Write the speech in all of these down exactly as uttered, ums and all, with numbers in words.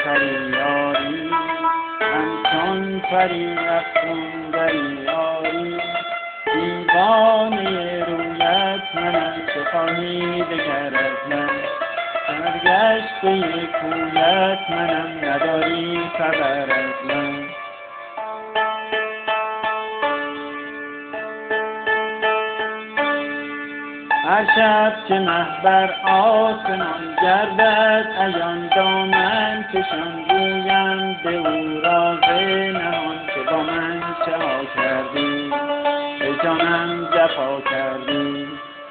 پیکریاری همچون پری افسون در یاری دیوانه رویت منم چه خواهی دگر از من سرگشته کویت منم نداری خبر از من هر شب که مه بر آسمان گردد عیان دامن کشان گویم به او راز نهان که با من چه ها کردی ای جانم جفا کردی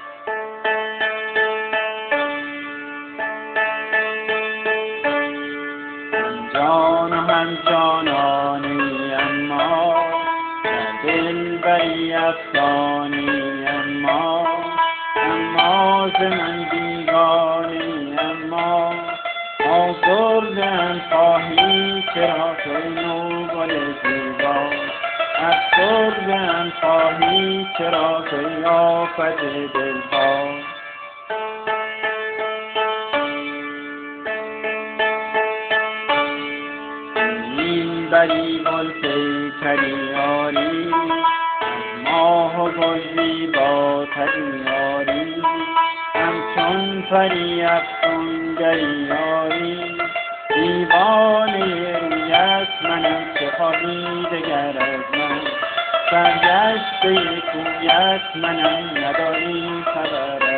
هم جان و هم جانانی اما در دل بری افسانی اما اما ز من بیگانه‌ای اما آزرده‌ام خواهی چرا که نو گل زیبا افسرده‌ام خواهی چرا که آفت دلها این بری گل پیکریاری ماه و گل زیباترین یاری همچون پری افسون در یاری دیوانه رویت منم چه خواهی دگر از من سرگشته کویت منم نداری خبر